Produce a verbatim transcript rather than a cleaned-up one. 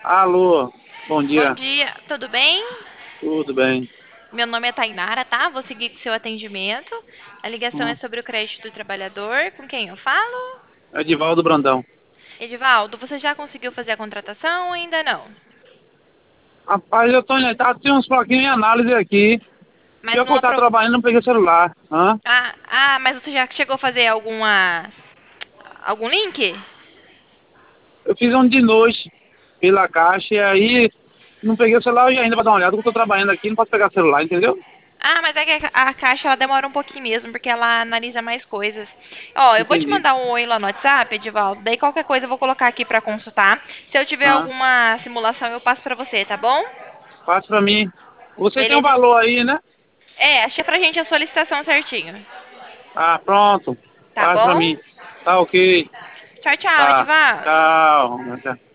Alô, bom Bom dia, dia, tudo bem? tudo bem? Meu nome é Tainara, tá? Vou seguir com o seu atendimento. A ligação é Hum, sobre o crédito do trabalhador. Com quem eu falo? Edivaldo Brandão. Edivaldo, você já conseguiu fazer a contratação ou ainda não? Rapaz, eu tô em tá, tem uns plaquinhos em análise aqui. Mas Pior que não eu tava aprovou. trabalhando, não peguei o celular. Hã? Ah, ah, mas você já chegou a fazer alguma algum link? Eu fiz um de noite pela caixa e aí não peguei o celular e ainda pra dar uma olhada, porque eu tô trabalhando aqui, não posso pegar o celular, entendeu? Ah, mas é que a a caixa ela demora um pouquinho mesmo, porque ela analisa mais coisas. Ó, eu vou te Entendi. mandar um oi lá no WhatsApp, Edivaldo. Daí qualquer coisa eu vou colocar aqui pra consultar. Se eu tiver Hã? alguma simulação, eu passo pra você, tá bom? Passa pra mim. Você tem um Beleza? valor aí, né? É, achei pra gente a solicitação certinho. Ah, pronto. Tá Passa pra bom? mim. Tá ok. Tchau, tchau, Tá. Edivaldo. Tchau.